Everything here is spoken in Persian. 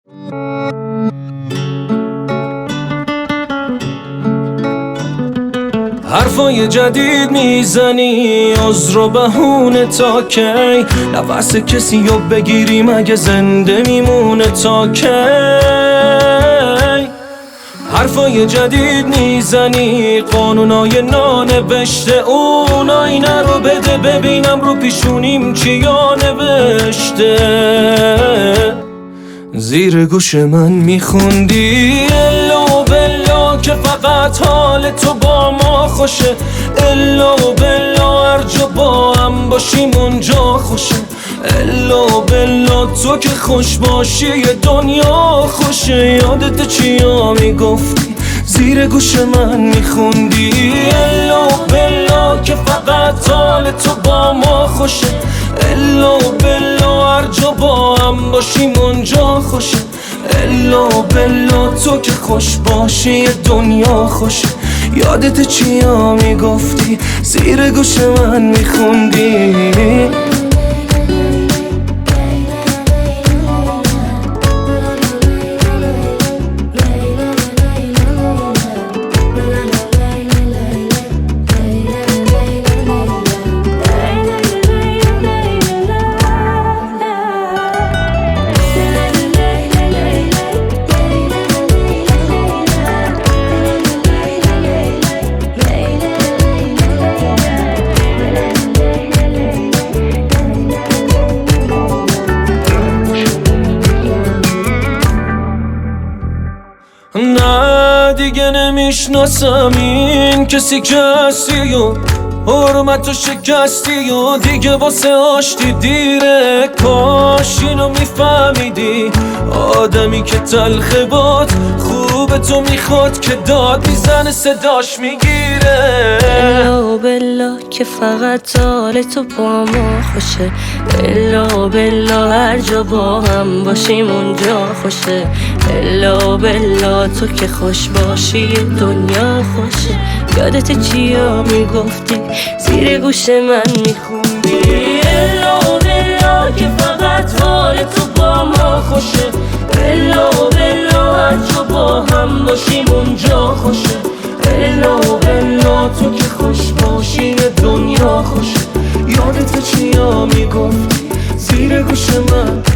حرفای جدید میزنی عذر و بهونه تا کی؟ نفس کسی رو بگیری مگه زنده میمونه تا کی؟ حرفای جدید میزنی قانونای نانوشته اون آینه رو بده ببینم رو پیشونیم چیا نوشته. زیر گوش من میخوندی الا بلا که فقط حال تو با ما خوشه، الا بلا هر جا با هم باشیم اونجا خوشه، الا بلا تو که خوش باشی دنیا خوشه. یادت چیا میگفتی زیر گوش من میخوندی الا بلا که فقط حال تو با ما خوشه، الا بلا هر جا با هم باشیم اونجا خوشه، الا بلا تو که خوش باشی دنیا خوشه. یادت چیا میگفتی زیر گوش من میخوندی؟ نه دیگه نمیشناسم این کسی که هستی و حرمت و شکستی و دیگه واسه آشتی دیره. کاش اینو میفهمیدی آدمی که تلخه باد خوب تو میخواد که داد میزنه صداش میگیره. الا بلا که فقط حال تو با ما خوشه، الا بلا هر جا با هم باشیم اونجا خوشه، الا بلا تو که خوش باشی دنیا خوشه. یادت چیا میگفتی زیر گوش من میخوندی الا بلا که فقط حال تو با ما خوشه، الا بلا هر جا با هم باشیم اونجا خوشه، الا بلا تو که خوش باشی دنیا خوشه. یادت چیا میگفتی زیر گوش من